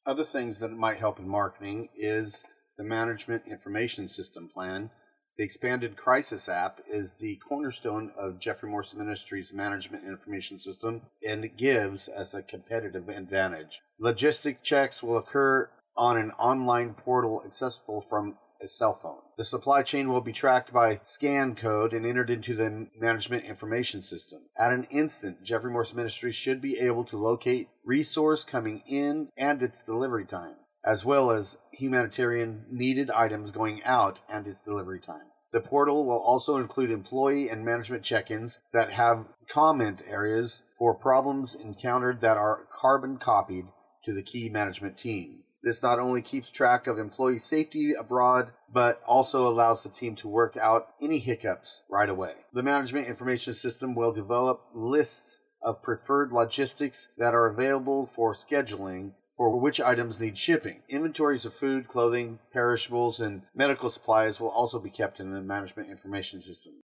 Other things that might help in marketing is the Management Information System plan. The expanded Crisis app is the cornerstone of Jeffrey Morse Ministries Management Information System and it gives as a competitive advantage. Logistic checks will occur on an online portal accessible from a cell phone. The supply chain will be tracked by scan code and entered into the Management Information System. At an instant, Jeffrey Morse Ministries should be able to locate resource coming in and its delivery time, as well as humanitarian needed items going out and its delivery time. The portal will also include employee and management check-ins that have comment areas for problems encountered that are carbon copied to the key management team. This not only keeps track of employee safety abroad, but also allows the team to work out any hiccups right away. The Management Information System will develop lists of preferred logistics that are available for scheduling for which items need shipping. Inventories of food, clothing, perishables, and medical supplies will also be kept in the Management Information System.